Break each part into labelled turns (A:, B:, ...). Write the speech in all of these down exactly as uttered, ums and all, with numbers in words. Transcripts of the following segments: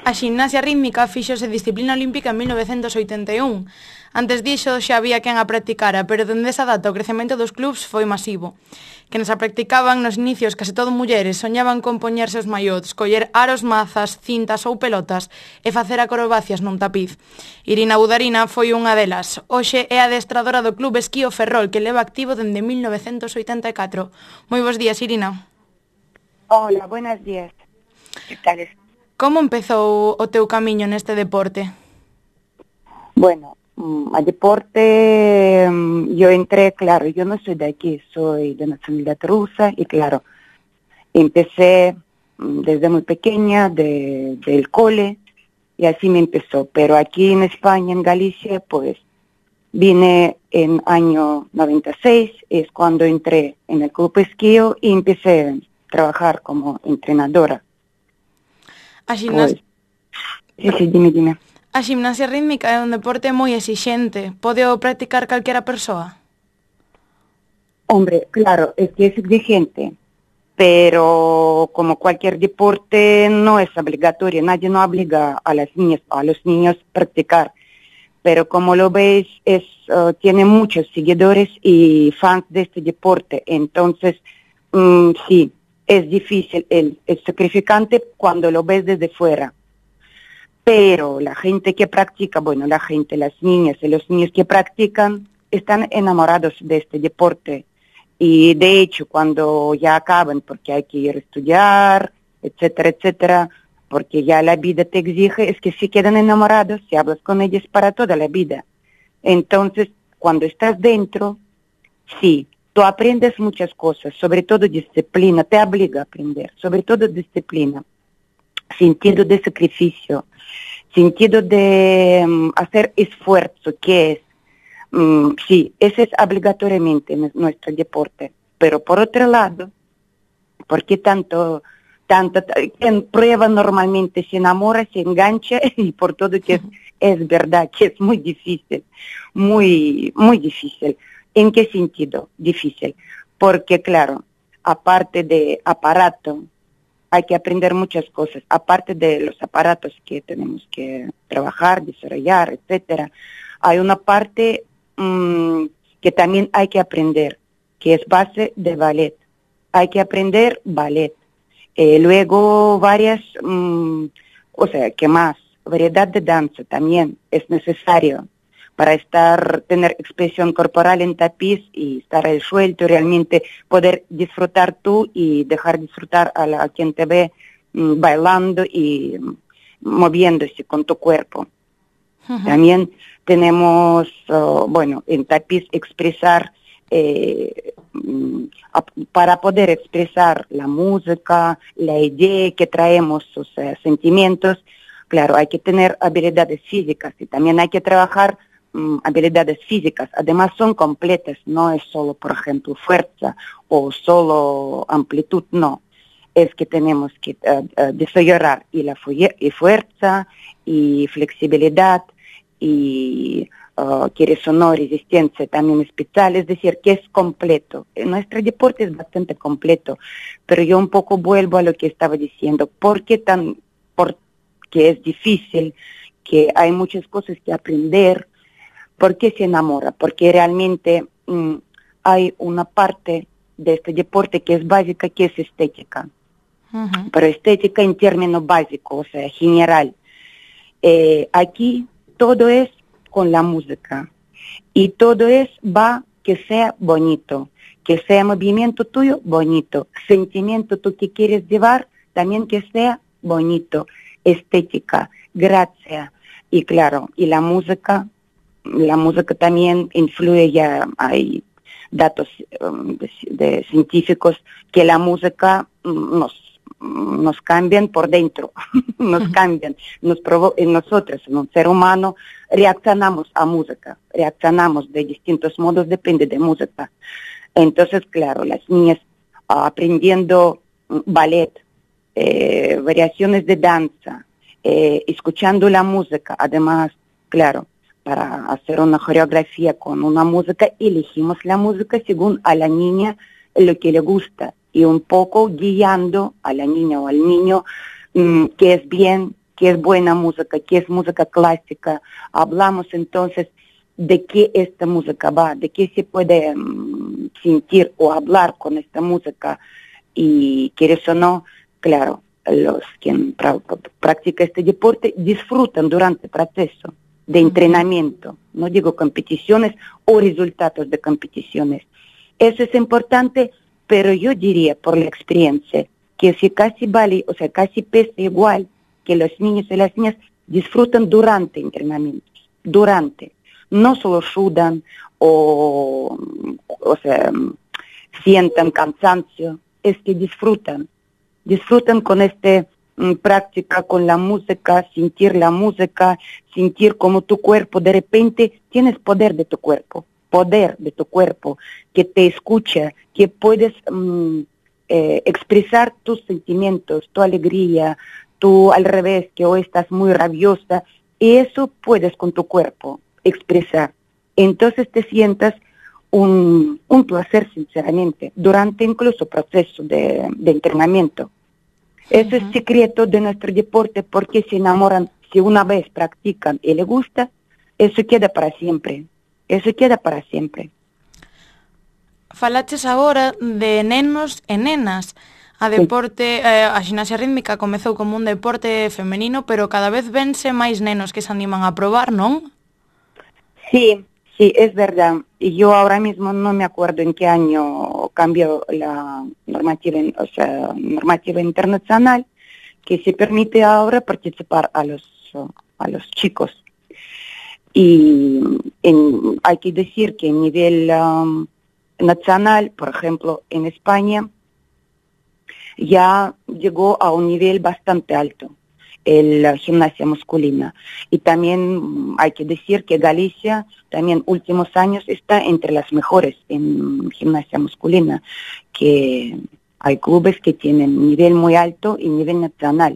A: A ximnasia rítmica fíxose disciplina olímpica en mil novecentos oitenta e un. Antes diso xa había quen a practicara, pero dende esa data o crecemento dos clubs foi masivo. Quenes a practicaban nos inicios, case todo mulleres, soñaban con poñerse os maillots, coller aros, mazas, cintas ou pelotas e facer acrobacias nun tapiz. Irina Budarina foi unha delas. Hoxe é adestradora do Club Esquí O Ferrol, que leva activo dende mil novecentos oitenta e catro. Moi bons días, Irina.
B: Hola, buenos días. Que tal?
A: Como empezou o teu camiño neste deporte?
B: Bueno, a deporte yo entré, claro, yo no soy de aquí, soy de nacionalidad rusa y claro, empecé desde muy pequeña, de, del cole, y así me empezó. Pero aquí en España, en Galicia, pues vine en año noventa y seis, es cuando entré en el Club Esquío y empecé a trabajar como entrenadora.
A: A ximnasia...
B: Pues, sí, sí, dime, dime.
A: A ximnasia rítmica é un deporte moi exixente. Pode o practicar calquera persoa?
B: Hombre, claro, es que es exigente, pero como cualquier deporte no es obligatorio, nadie no obliga a las niñas, a los niños a practicar. Pero como lo veis, es, uh, tiene muchos seguidores y fans de este deporte, entonces um, sí, es difícil, es, es sacrificante cuando lo ves desde fuera. Pero la gente que practica, bueno, la gente, las niñas y los niños que practican, están enamorados de este deporte. Y de hecho, cuando ya acaban, porque hay que ir a estudiar, etcétera, etcétera, porque ya la vida te exige, es que se quedan enamorados, si hablas con ellos para toda la vida. Entonces, cuando estás dentro, sí, tú aprendes muchas cosas, sobre todo disciplina, te obliga a aprender, sobre todo disciplina, sentido de sacrificio, sentido de um, hacer esfuerzo, que es, um, sí, ese es obligatoriamente nuestro deporte. Pero por otro lado, ¿por qué tanto, tanto, quien prueba normalmente se enamora, se engancha y por todo que es, es verdad que es muy difícil, muy, muy difícil. ¿En qué sentido difícil? Porque claro, aparte de aparato, hay que aprender muchas cosas, aparte de los aparatos que tenemos que trabajar, desarrollar, etcétera. Hay una parte mmm, que también hay que aprender, que es base de ballet. Hay que aprender ballet. Eh, luego varias, mmm, o sea, ¿qué más? Variedad de danza también es necesario para estar, tener expresión corporal en tapiz y estar ahí suelto, realmente poder disfrutar tú y dejar disfrutar a, la, a quien te ve mmm, bailando y mmm, moviéndose con tu cuerpo. Uh-huh. También tenemos, uh, bueno, en tapiz expresar, eh, mmm, a, para poder expresar la música, la idea que traemos, o sea, sentimientos, claro, hay que tener habilidades físicas y también hay que trabajar habilidades físicas, además son completas, no es solo, por ejemplo, fuerza o solo amplitud, no, es que tenemos que uh, uh, desarrollar y la fu- y fuerza, y flexibilidad, y uh, que sonó resistencia también especial, es decir, que es completo. Nuestro deporte es bastante completo, pero yo un poco vuelvo a lo que estaba diciendo, ¿por qué tan, porque es difícil, que hay muchas cosas que aprender? ¿Por qué se enamora? Porque realmente mmm, hay una parte de este deporte que es básica, que es estética. Uh-huh. Pero estética en términos básicos, o sea, general. Eh, aquí todo es con la música. Y todo es va que sea bonito. Que sea movimiento tuyo, bonito. Sentimiento tú que quieres llevar, también que sea bonito. Estética, gracia. Y claro, y la música... La música también influye, ya hay datos um, de, de científicos que la música um, nos, nos cambian por dentro, nos cambian, nos provo- nosotros, en un ser humano, reaccionamos a música, reaccionamos de distintos modos, depende de música. Entonces, claro, las niñas uh, aprendiendo ballet, eh, variaciones de danza, eh, escuchando la música, además, claro, para hacer una coreografía con una música, elegimos la música según a la niña lo que le gusta y un poco guiando a la niña o al niño mmm, que es bien qué es buena música, qué es música clásica. Hablamos entonces de qué esta música va, de qué se puede um, sentir o hablar con esta música. Y quieres o no, claro, los que pra- practican este deporte disfrutan durante el proceso de entrenamiento, no digo competiciones o resultados de competiciones. Eso es importante, pero yo diría por la experiencia que si casi vale, o sea, casi pesa igual que los niños y las niñas disfrutan durante entrenamientos, durante, no solo sudan o, o sea, sientan cansancio, es que disfrutan, disfrutan con esta mm, práctica, con la música, sentir la música, sentir como tu cuerpo, de repente tienes poder de tu cuerpo, poder de tu cuerpo, que te escucha, que puedes mm, eh, expresar tus sentimientos, tu alegría, tú al revés, que hoy estás muy rabiosa, y eso puedes con tu cuerpo expresar. Entonces te sientas un, un placer, sinceramente, durante incluso proceso de, de entrenamiento. Eso uh-huh. es secreto de nuestro deporte, porque se enamoran, si una vez practican y les gusta, eso queda para siempre, eso queda para siempre.
A: Falaches agora de nenos e nenas. A deporte, eh, a ximnasia rítmica comezou como un deporte femenino, pero cada vez vense máis nenos que se animan a probar, non?
B: Sí, sí, es verdad. Y yo ahora mismo no me acuerdo en qué año cambió la normativa, o sea, normativa internacional que se permite ahora participar a los a los chicos. Y en, hay que decir que a nivel um, nacional, por ejemplo, en España, ya llegó a un nivel bastante alto la gimnasia masculina. Y también hay que decir que Galicia también últimos años está entre las mejores en gimnasia masculina, que hay clubes que tienen nivel muy alto y nivel nacional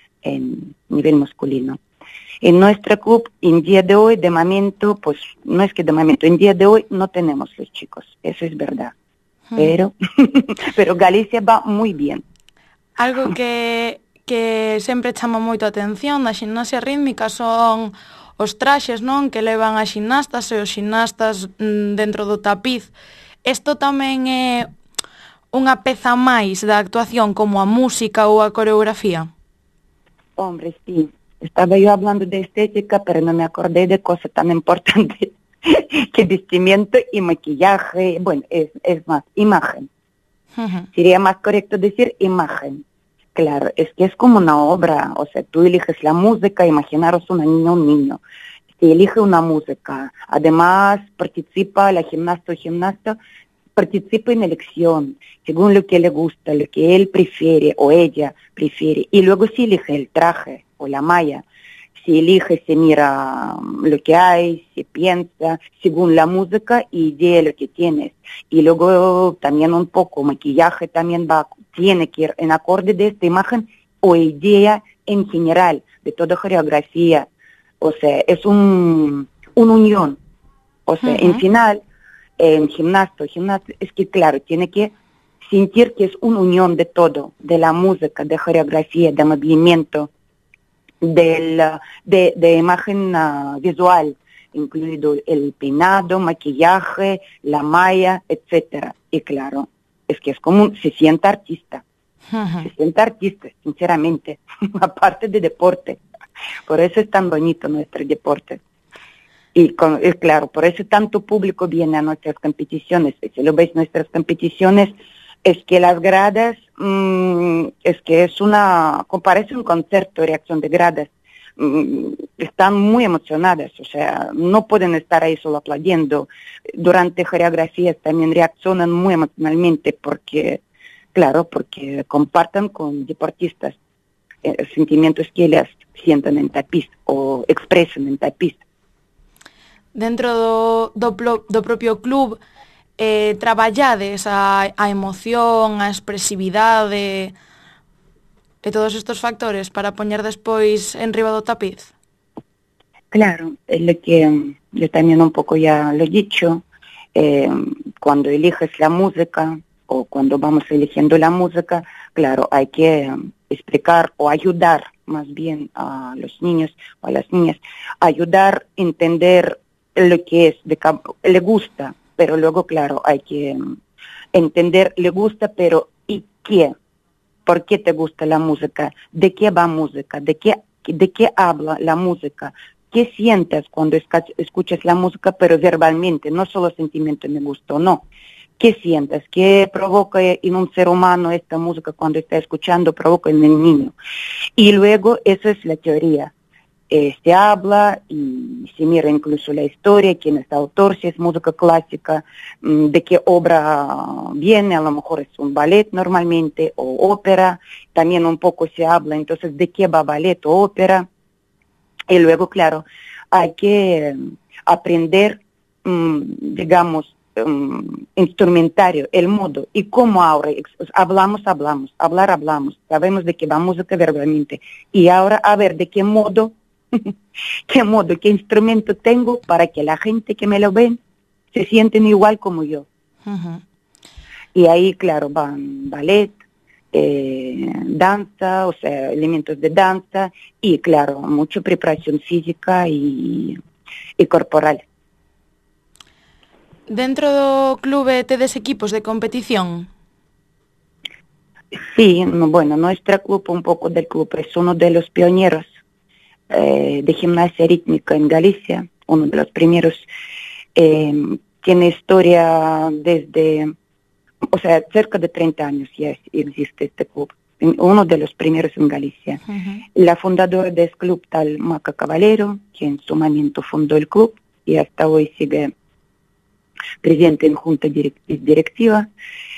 B: en nivel masculino. En nuestro club, en día de hoy, de momento, pues no es que de momento, en día de hoy no tenemos los chicos, eso es verdad. Hmm. Pero, pero Galicia va muy bien.
A: Algo que, que sempre chama moito a atención da ximnasia rítmica son os traxes, non, que levan as ximnastas e os ximnastas mm, dentro do tapiz. Isto tamén é unha peza máis da actuación como a música ou a coreografía?
B: Hombre, sí. Estaba yo hablando de estética, pero no me acordé de cosas tan importantes que vestimenta y maquillaje. Bueno, es, es más, imagen. Uh-huh. Sería más correcto decir imagen. Claro, es que es como una obra, o sea, tú eliges la música, imaginaros una niña o un niño, se elige una música, además participa la gimnasta o gimnasta, participa en elección, según lo que le gusta, lo que él prefiere o ella prefiere, y luego se elige el traje o la malla, se elige, se mira lo que hay, se piensa según la música y idea lo que tienes. Y luego también un poco maquillaje también va, tiene que ir en acorde de esta imagen o idea en general, de toda coreografía. O sea, es un, una unión. O sea, uh-huh. en final, en gimnasta, gimnasta, es que claro, tiene que sentir que es una unión de todo, de la música, de coreografía, de movimiento, del, de, de imagen uh, visual, incluido el peinado, maquillaje, la malla, etcétera. Y claro, es que es como, se siente artista, uh-huh. se siente artista, sinceramente, aparte de deporte. Por eso es tan bonito nuestro deporte. Y, con, y claro, por eso tanto público viene a nuestras competiciones. Y si lo veis, nuestras competiciones, es que las gradas, mmm, es que es una, parece un concierto de reacción de gradas, mmm, están muy emocionadas, o sea, no pueden estar ahí solo aplaudiendo. Durante coreografías también reaccionan muy emocionalmente porque, claro, porque comparten con deportistas eh, sentimientos que ellas sienten en tapiz o expresan en tapiz.
A: Dentro do, do, do propio club, Eh, traballades a, a emoción, a expresividade e todos estos factores para poñer despois en riba do tapiz?
B: Claro, es lo que yo también un poco ya lo he dicho, eh, cuando eliges la música o cuando vamos eligiendo la música, claro, hay que explicar o ayudar más bien a los niños o a las niñas, ayudar a entender lo que es, de, le gusta, pero luego, claro, hay que entender, le gusta, pero ¿y qué? ¿Por qué te gusta la música? ¿De qué va música? ¿De qué, de qué habla la música? ¿Qué sientes cuando escuchas la música, pero verbalmente, no solo sentimiento me gustó, no? ¿Qué sientes? ¿Qué provoca en un ser humano esta música cuando está escuchando? Provoca en el niño. Y luego, eso es la teoría. Eh, se habla y se mira incluso la historia, quién es el autor, si es música clásica, de qué obra viene, a lo mejor es un ballet normalmente, o ópera, también un poco se habla, entonces, de qué va ballet o ópera. Y luego, claro, hay que aprender, digamos, Um, instrumentario, el modo, y cómo ahora hablamos, hablamos, hablar, hablamos, sabemos de qué va música verbalmente, y ahora a ver de qué modo, qué modo, qué instrumento tengo para que la gente que me lo ven se sienten igual como yo. Uh-huh. Y ahí, claro, van ballet, eh, danza, o sea, elementos de danza, y claro, mucha preparación física y, y corporal.
A: Dentro do clube tedes equipos de competición?
B: Sí, no, bueno, nuestro club, un poco del club, es uno de los pioneros eh, de gimnasia rítmica en Galicia, uno de los primeros. Eh, tiene historia desde, o sea, cerca de treinta años ya existe este club, uno de los primeros en Galicia. Uh-huh. La fundadora de este club, tal Maca Caballero, que en su momento fundó el club y hasta hoy sigue presidente en junta directiva.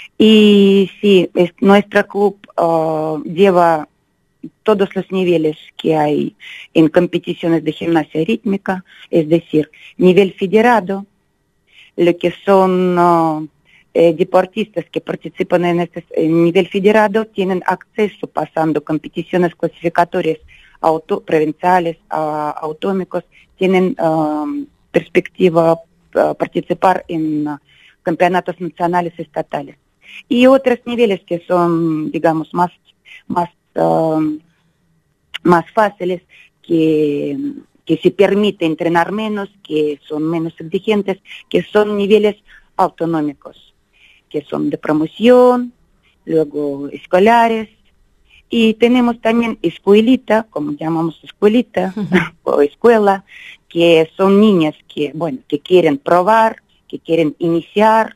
B: Y sí, es, nuestro club uh, lleva todos los niveles que hay en competiciones de gimnasia rítmica, es decir, nivel federado, lo que son uh, eh, deportistas que participan en este en nivel federado tienen acceso pasando competiciones clasificatorias auto, provinciales, uh, autonómicos, tienen uh, perspectiva participar en uh, campeonatos nacionales y estatales. Y otros niveles que son, digamos, más, más, uh, más fáciles, que, que se permite entrenar menos, que son menos exigentes, que son niveles autonómicos, que son de promoción, luego escolares, y tenemos también escuelita, como llamamos escuelita, uh-huh. o escuela, que son niñas que, bueno, que quieren probar, que quieren iniciar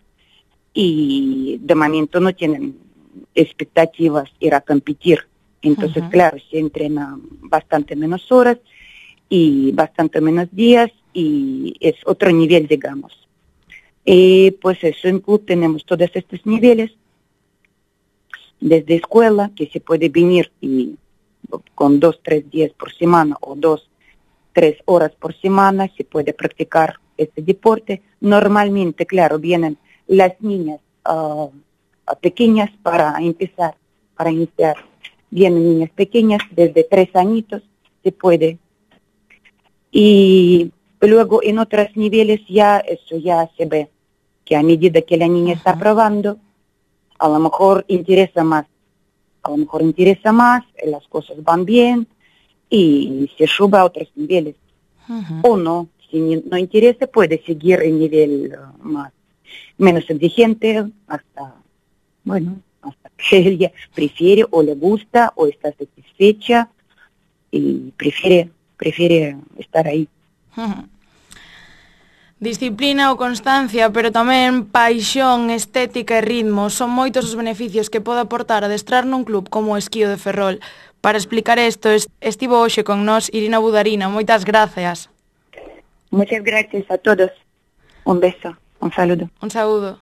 B: y de momento no tienen expectativas ir a competir. Entonces, uh-huh. claro, se entrena bastante menos horas y bastante menos días y es otro nivel, digamos. Y pues eso, en club tenemos todos estos niveles, desde escuela, que se puede venir y con dos, tres días por semana o dos, tres horas por semana se puede practicar este deporte. Normalmente, claro, vienen las niñas uh, pequeñas para empezar, para iniciar. Vienen niñas pequeñas, desde tres añitos se puede. Y luego en otros niveles ya eso ya se ve, que a medida que la niña uh-huh. está probando, a lo mejor interesa más, a lo mejor interesa más, las cosas van bien, y se sube a otros niveles. Uh-huh. O no, si no interesa, puede seguir en nivel uh, más, menos exigente, hasta, bueno, hasta que ella prefiere o le gusta o está satisfecha y prefiere, prefiere estar ahí.
A: Uh-huh. Disciplina ou constancia, pero tamén paixón, estética e ritmo son moitos os beneficios que pode aportar adestrar nun club como o Esquío de Ferrol. Para explicar isto, estivo hoxe con nós Irina Budarina. Moitas gracias.
B: Muchas gracias a todos. Un beso, un saludo.
A: Un saúdo.